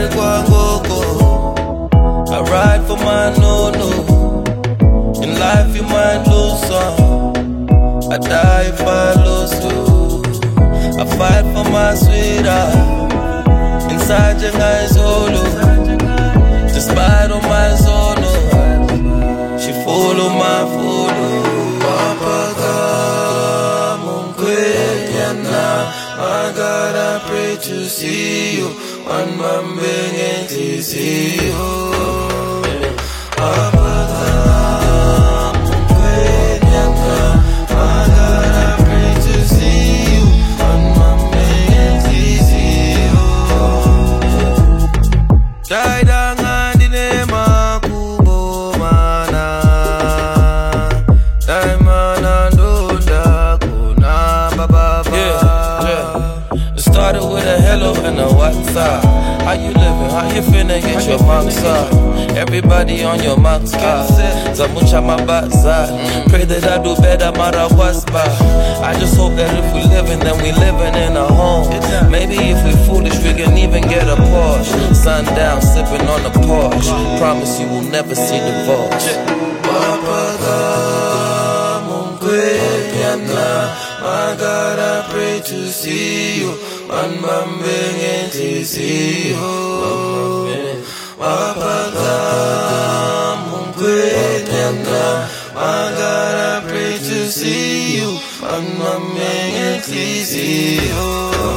I ride for my no-no. In life you might lose some. I die if I lose you. I fight for my sweetheart. Inside your eyes holo. Despite all my solo, she follow my follow. Papa Kamunkweyana, my God, I pray to see you. One man begging to see you. Papa Kamunkweyana, my God, I pray to see you. One man begging to see you. Started with a hello and a what's up. How you living? How you finna get your marks up? Everybody on your marks up. Zamucha mabaza. Pray that I do better, mara waspa. I just hope that if we living, then we living in a home. Maybe if we foolish, we can even get a Porsche. Sundown, sipping on a Porsche. Promise you will never see divorce. My God, I pray to see you. One man begging to see you. My God, I pray to see you. One man begging to see you.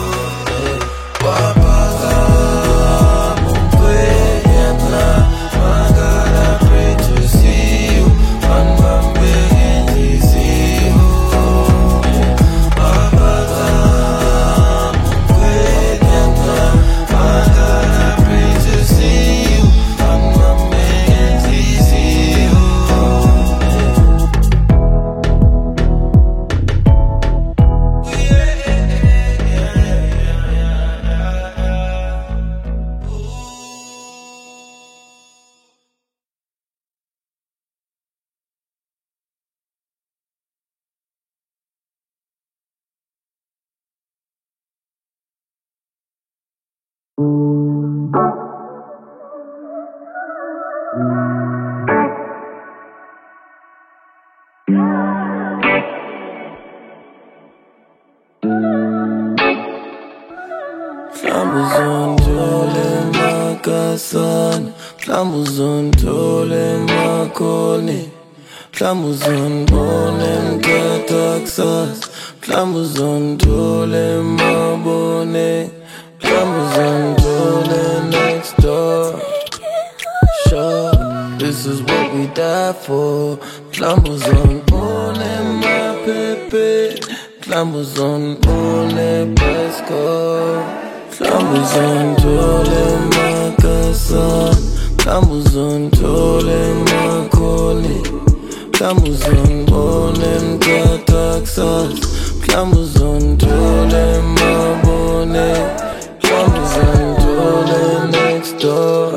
Flamuzon tole makoni, Flamuzon bonem ketaksas, Flamuzon tole mabone, Flamuzon tole next door. Sure, this is what we die for. Flamuzon bonem ma pepe, Flamuzon bonem pesco, Flamuzon tole makasa. Flamuzon tole makoni, Flamuzon bonem ketaksas, Flamuzon tole mabone, Flamuzon tole next door.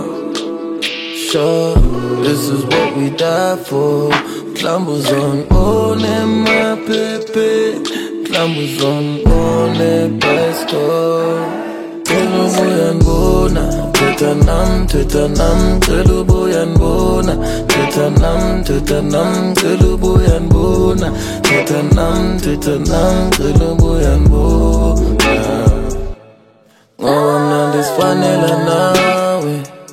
Sure, this is what we die for. Flamuzon bonem ma pepe, Flamuzon bonem pesco. Telubuyan bona, tetanam, telubuyan bona, tetanam, telubuyan bona, tetanam, telubuyan bona. Oh, I'm not this vanilla now.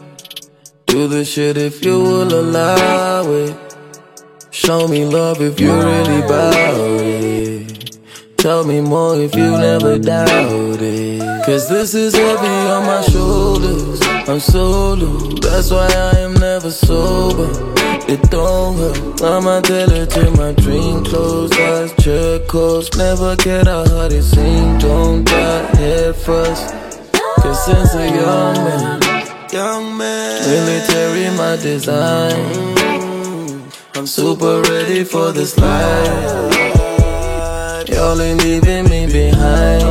Do the shit if you will allow it. Show me love if you really bout it. Tell me more if you never doubt it. Cause this is heavy on my shoulders. I'm solo, that's why I am never sober. It don't hurt, I'ma tell it till my dream close. Eyes check coast, never get a heart it sing. Don't die head first. Cause since a young man, military my design. I'm super ready for this life. Y'all ain't leaving me behind.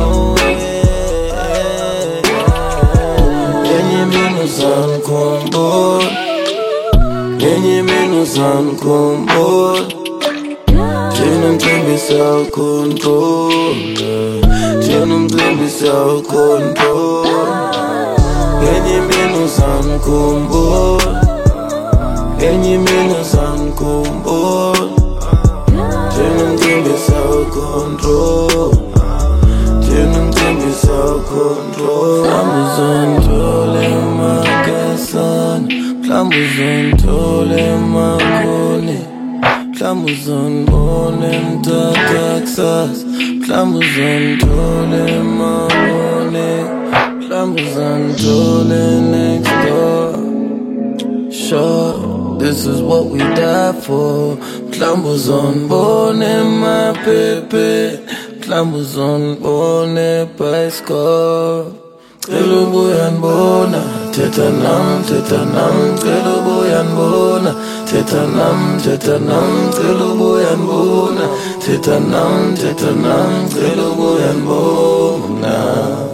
Yenye minuzan kombo, yenye minuzan kombo. Canım tembisel kontrol, canım tembisel kontrol. Ngenye imini uzangikhumbula, ngenye imini uzangikhumbula, njengemcimbi sawu-control, njengemcimbi sawu-control. Mhlawumbe uzongithola emakasana, mhlawumbe uzongithola emakhoni, mhlawumbe uzongibona eMthatha kusasa, mhlawumbe uzongithola emabone, mhlawumbe uzongithola next door. Sure, this is what we die for. Mhlawumbe uzongibona emaphepheni, mhlawumbe uzongibona ebhayisikopu. Cela ubuya ngibona, thetha nami, thetha nami, cela ubuya ngibona, thetha nami, thetha nami, cela ubuya ngibona, thetha nami, thetha nami, cela ubuya ngibona.